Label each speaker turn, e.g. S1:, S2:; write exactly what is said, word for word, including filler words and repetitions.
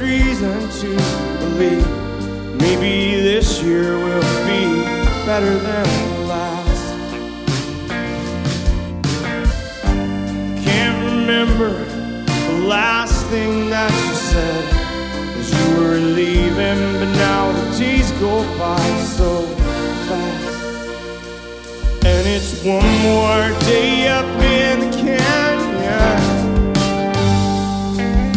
S1: reason to believe maybe this year will be better than the last. Can't remember the last thing that you said as you were leaving, but now the days go by so fast. And it's one more day up